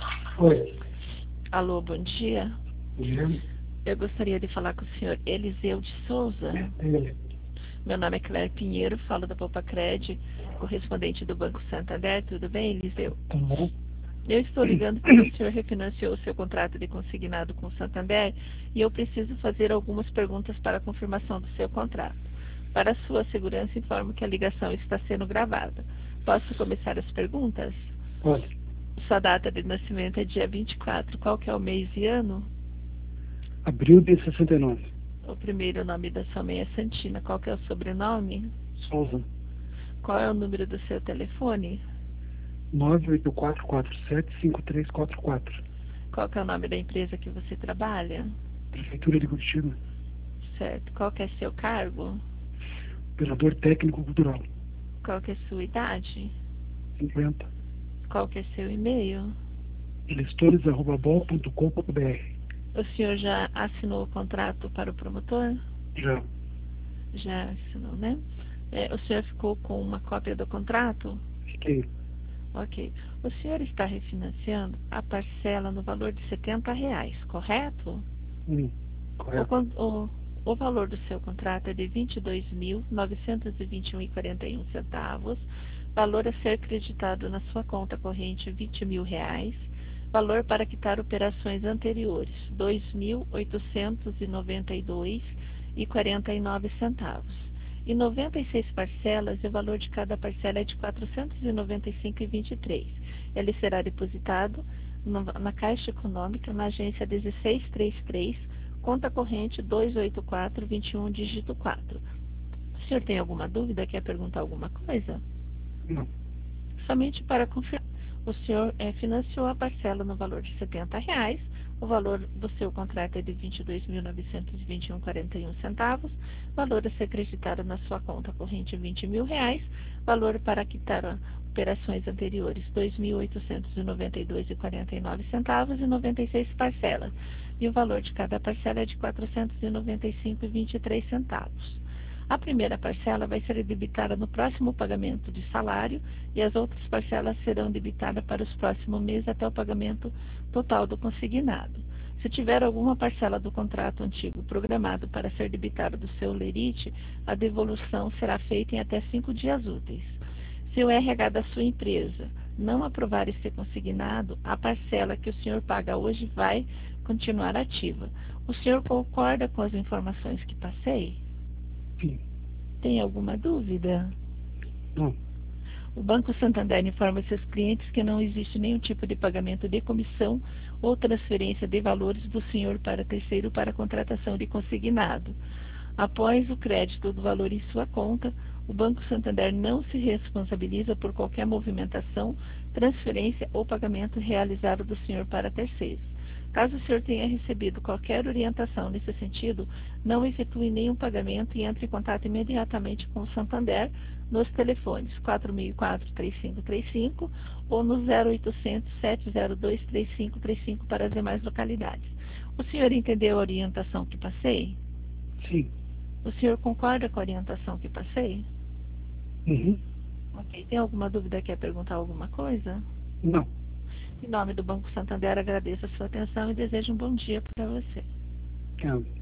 Oi. Alô, bom dia. Guilherme? Eu gostaria de falar com o senhor Eliseu de Souza. Ele. Meu nome é Claire Pinheiro, falo da Popacred, correspondente do Banco Santander. Tudo bem, Eliseu? Tá bom? Eu estou ligando porque o senhor refinanciou o seu contrato de consignado com o Santander e eu preciso fazer algumas perguntas para a confirmação do seu contrato. Para sua segurança, informo que a ligação está sendo gravada. Posso começar as perguntas? Pode. Sua data de nascimento é dia 24. Qual que é o mês e ano? Abril de 69. O primeiro nome da sua mãe é Santina. Qual que é o sobrenome? Souza. Qual é o número do seu telefone? 984475344. Qual que é o nome da empresa que você trabalha? Prefeitura de Curitiba. Certo. Qual que é seu cargo? Operador técnico cultural. Qual que é sua idade? 50. Qual que é seu e-mail? Gestores@bol.com.br. O senhor já assinou o contrato para o promotor? Já. Já assinou, né? O senhor ficou com uma cópia do contrato? Fiquei. Ok. O senhor está refinanciando a parcela no valor de R$ 70, correto? O, Correto. con- o, o valor do seu contrato é de R$ 22.921,41. Valor a ser creditado na sua conta corrente R$ 20.000. Valor para quitar operações anteriores R$ 2.892,49. Em 96 parcelas, e o valor de cada parcela é de R$ 495,23. Ele será depositado na Caixa Econômica, na agência 1633, conta corrente 28421, dígito 4. O senhor tem alguma dúvida? Quer perguntar alguma coisa? Não. Somente para confirmar. O senhor financiou a parcela no valor de R$ 70. O valor do seu contrato é de R$ 22.921,41. Valor a ser acreditado na sua conta corrente R$ 20.000. Valor para quitar operações anteriores R$ 2.892,49 e 96 parcelas. E o valor de cada parcela é de R$ 495,23. A primeira parcela vai ser debitada no próximo pagamento de salário e as outras parcelas serão debitadas para os próximos meses até o pagamento total do consignado. Se tiver alguma parcela do contrato antigo programado para ser debitada do seu lerite, a devolução será feita em até 5 dias úteis. Se o RH da sua empresa não aprovar esse consignado, a parcela que o senhor paga hoje vai continuar ativa. O senhor concorda com as informações que passei? Sim. Tem alguma dúvida? Não. O Banco Santander informa seus clientes que não existe nenhum tipo de pagamento de comissão ou transferência de valores do senhor para terceiro para a contratação de consignado. Após o crédito do valor em sua conta, o Banco Santander não se responsabiliza por qualquer movimentação, transferência ou pagamento realizado do senhor para terceiros. Caso o senhor tenha recebido qualquer orientação nesse sentido, não efetue nenhum pagamento e entre em contato imediatamente com o Santander nos telefones 4004-3535 ou no 0800-702-3535 para as demais localidades. O senhor entendeu a orientação que passei? Sim. O senhor concorda com a orientação que passei? Uhum. Ok. Tem alguma dúvida? Quer perguntar alguma coisa? Não. Em nome do Banco Santander, agradeço a sua atenção e desejo um bom dia para você. Quero.